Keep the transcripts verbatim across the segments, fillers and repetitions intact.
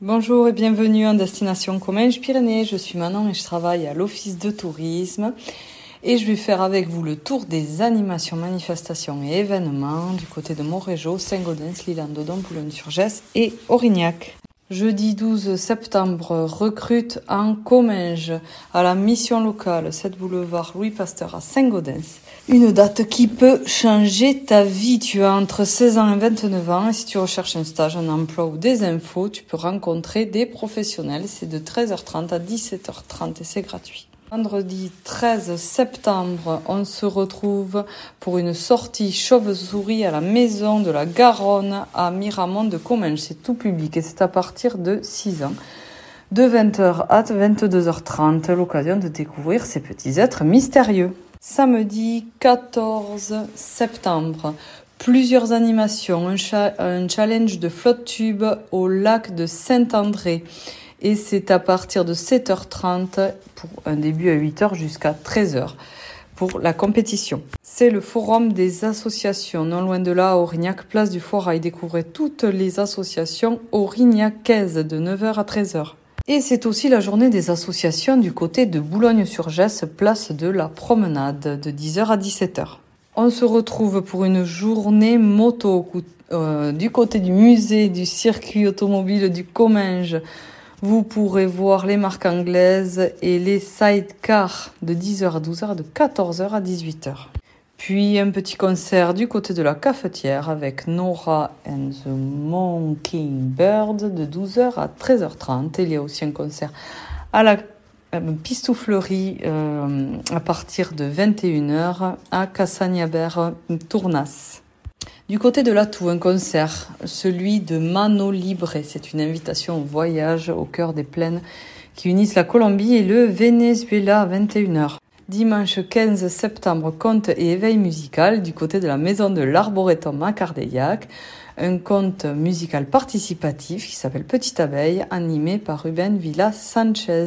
Bonjour et bienvenue en destination Comminges-Pyrénées. Je suis Manon et je travaille à l'Office de tourisme. Et je vais faire avec vous le tour des animations, manifestations et événements du côté de Montrégeau, Saint-Gaudens, L'Isle-en-Dodon, Boulogne-sur-Gesse et Aurignac. Jeudi douze septembre, recrute en Comminges à la mission locale, sept boulevard Louis Pasteur à Saint-Gaudens. Une date qui peut changer ta vie. Tu as entre seize ans et vingt-neuf ans et si tu recherches un stage, un emploi ou des infos, tu peux rencontrer des professionnels. C'est de treize heures trente à dix-sept heures trente et c'est gratuit. Vendredi treize septembre, on se retrouve pour une sortie chauve-souris à la Maison de la Garonne à Miramont de Comminges. C'est tout public et c'est à partir de six ans. De vingt heures à vingt-deux heures trente, l'occasion de découvrir ces petits êtres mystérieux. Samedi quatorze septembre, plusieurs animations, un, cha- un challenge de flotte-tube au lac de Saint-André. Et c'est à partir de sept heures trente pour un début à huit heures jusqu'à treize heures pour la compétition. C'est le forum des associations, non loin de là à Aurignac, place du Foirail. Découvrez toutes les associations aurignacaises de neuf heures à treize heures. Et c'est aussi la journée des associations du côté de Boulogne-sur-Gesse, place de la Promenade, de dix heures à dix-sept heures. On se retrouve pour une journée moto euh, du côté du musée du circuit automobile du Comminges. Vous pourrez voir les marques anglaises et les sidecars de dix heures à douze heures et de quatorze heures à dix-huit heures. Puis un petit concert du côté de la cafetière avec Nora and the Mockingbird de douze heures à treize heures trente. Il y a aussi un concert à la pistouflerie euh, à partir de vingt et une heures à Cassagnabert-Tournas. Du côté de l'Atout, un concert, celui de Mano Libre. C'est une invitation au voyage au cœur des plaines qui unissent la Colombie et le Venezuela à vingt et une heures. Dimanche quinze septembre, conte et éveil musical du côté de la maison de l'Arboretum à Cardeillac. Un conte musical participatif qui s'appelle Petite Abeille, animé par Ruben Villa Sanchez.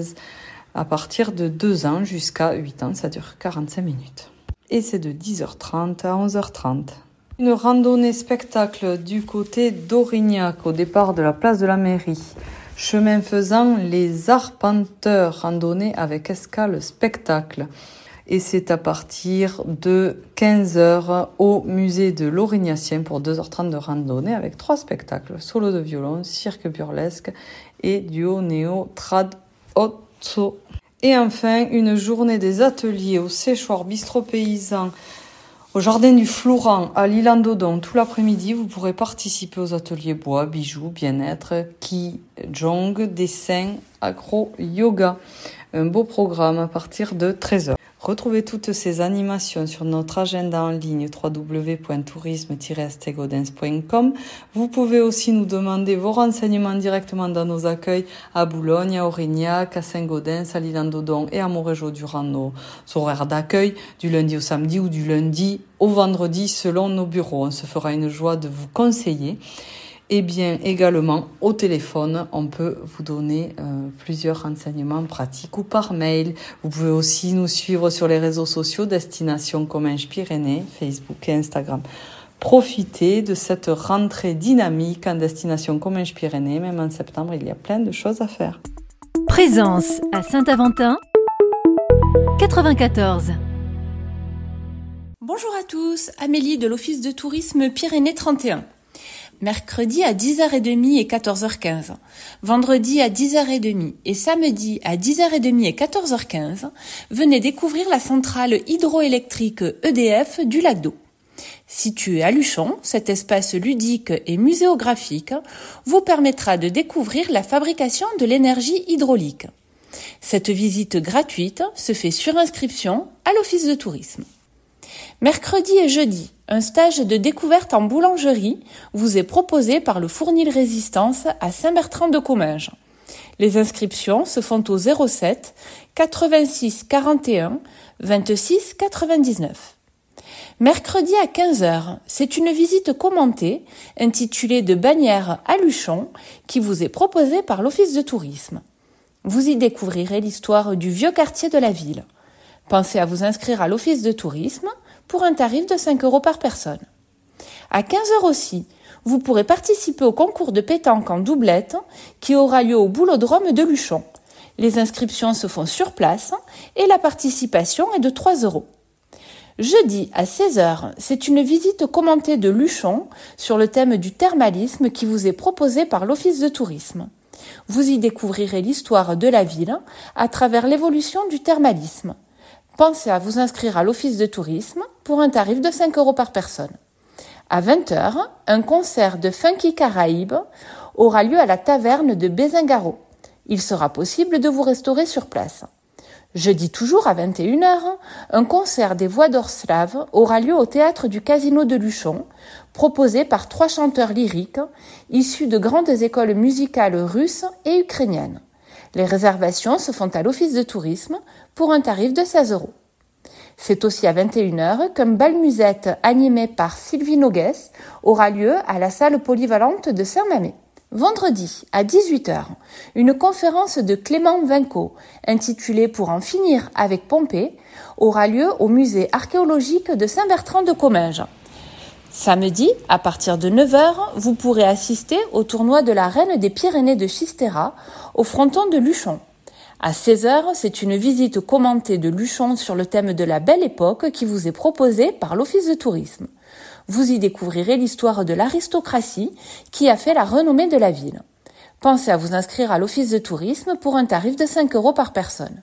À partir de deux ans jusqu'à huit ans, ça dure quarante-cinq minutes. Et c'est de dix heures trente à onze heures trente. Une randonnée spectacle du côté d'Aurignac, au départ de la place de la mairie. Chemin faisant, les arpenteurs, randonnée avec escale spectacle. Et c'est à partir de quinze heures au musée de l'Aurignacien pour deux heures trente de randonnée avec trois spectacles. Solo de violon, cirque burlesque et duo néo trad otso. Et enfin, une journée des ateliers au séchoir bistrot paysan au jardin du Flourant, à l'Isle-en-Dodon, tout l'après-midi, vous pourrez participer aux ateliers bois, bijoux, bien-être, ki, jong, dessin, accro, yoga. Un beau programme à partir de treize heures. Retrouvez toutes ces animations sur notre agenda en ligne w w w point tourisme tiret saint-gaudens point com. Vous pouvez aussi nous demander vos renseignements directement dans nos accueils à Boulogne, à Aurignac, à Saint-Gaudens, à l'Isle-en-Dodon et à Montrégeau durant nos horaires d'accueil du lundi au samedi ou du lundi au vendredi selon nos bureaux. On se fera une joie de vous conseiller. Et bien également au téléphone, on peut vous donner euh, plusieurs renseignements pratiques ou par mail. Vous pouvez aussi nous suivre sur les réseaux sociaux Destination Comminges-Pyrénées, Facebook et Instagram. Profitez de cette rentrée dynamique en Destination Comminges-Pyrénées. Même en septembre, il y a plein de choses à faire. Présence à Saint-Aventin, quatre-vingt-quatorze. Bonjour à tous, Amélie de l'Office de tourisme Pyrénées trente et un. Mercredi à dix heures trente et quatorze heures quinze, vendredi à dix heures trente et samedi à dix heures trente et quatorze heures quinze, venez découvrir la centrale hydroélectrique E D F du lac d'Eau. Situé à Luchon, cet espace ludique et muséographique vous permettra de découvrir la fabrication de l'énergie hydraulique. Cette visite gratuite se fait sur inscription à l'Office de tourisme. Mercredi et jeudi, un stage de découverte en boulangerie vous est proposé par le Fournil Résistance à Saint-Bertrand-de-Comminges. Les inscriptions se font au zéro sept quatre-vingt-six quarante et un vingt-six quatre-vingt-dix-neuf. Mercredi à quinze heures, c'est une visite commentée intitulée de Bagnères à Luchon qui vous est proposée par l'Office de tourisme. Vous y découvrirez l'histoire du vieux quartier de la ville. Pensez à vous inscrire à l'Office de tourisme pour un tarif de cinq euros par personne. À quinze heures aussi, vous pourrez participer au concours de pétanque en doublette qui aura lieu au Boulodrome de Luchon. Les inscriptions se font sur place et la participation est de trois euros. Jeudi à seize heures, c'est une visite commentée de Luchon sur le thème du thermalisme qui vous est proposée par l'Office de tourisme. Vous y découvrirez l'histoire de la ville à travers l'évolution du thermalisme. Pensez à vous inscrire à l'Office de tourisme pour un tarif de cinq euros par personne. À vingt heures, un concert de Funky Caraïbes aura lieu à la taverne de Bézingaro. Il sera possible de vous restaurer sur place. Jeudi toujours à vingt et une heures, un concert des Voix d'Or slaves aura lieu au théâtre du Casino de Luchon, proposé par trois chanteurs lyriques issus de grandes écoles musicales russes et ukrainiennes. Les réservations se font à l'Office de tourisme pour un tarif de seize euros. C'est aussi à vingt et une heures qu'un bal musette animé par Sylvie Nogues aura lieu à la salle polyvalente de Saint-Mamé. Vendredi, à dix-huit heures, une conférence de Clément Vinco, intitulée « Pour en finir avec Pompée », aura lieu au musée archéologique de Saint-Bertrand de Comminges. Samedi, à partir de neuf heures, vous pourrez assister au tournoi de la Reine des Pyrénées de Chistera au fronton de Luchon. À seize heures, c'est une visite commentée de Luchon sur le thème de la Belle Époque qui vous est proposée par l'Office de tourisme. Vous y découvrirez l'histoire de l'aristocratie qui a fait la renommée de la ville. Pensez à vous inscrire à l'Office de tourisme pour un tarif de cinq euros par personne.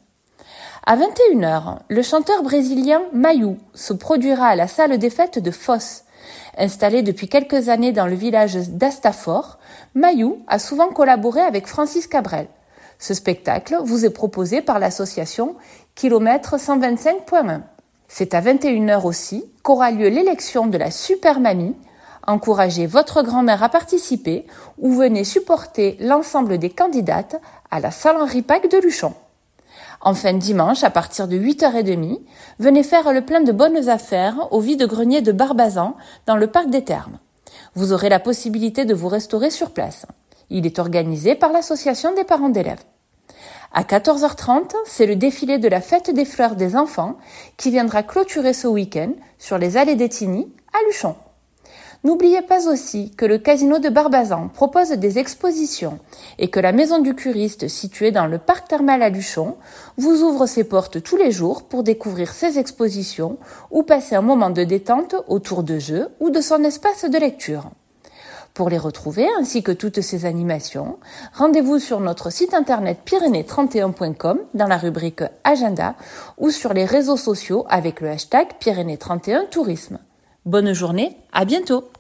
À vingt et une heures, le chanteur brésilien Mayu se produira à la salle des fêtes de Foz. Installé depuis quelques années dans le village d'Astafort, Mayu a souvent collaboré avec Francis Cabrel. Ce spectacle vous est proposé par l'association Kilomètre cent vingt-cinq point un. C'est à vingt et une heures aussi qu'aura lieu l'élection de la Super Mamie. Encouragez votre grand-mère à participer ou venez supporter l'ensemble des candidates à la salle Henri Pack de Luchon. Enfin, dimanche, à partir de huit heures trente, venez faire le plein de bonnes affaires au vide-grenier de Barbazan dans le parc des Thermes. Vous aurez la possibilité de vous restaurer sur place. Il est organisé par l'association des parents d'élèves. À quatorze heures trente, c'est le défilé de la fête des fleurs des enfants qui viendra clôturer ce week-end sur les allées d'Étigny à Luchon. N'oubliez pas aussi que le Casino de Barbazan propose des expositions et que la Maison du Curiste, située dans le parc thermal à Luchon, vous ouvre ses portes tous les jours pour découvrir ses expositions ou passer un moment de détente autour de jeux ou de son espace de lecture. Pour les retrouver, ainsi que toutes ces animations, rendez-vous sur notre site internet pyrénées trente et un point com dans la rubrique Agenda ou sur les réseaux sociaux avec le hashtag Pyrénées trente et un Tourisme. Bonne journée, à bientôt!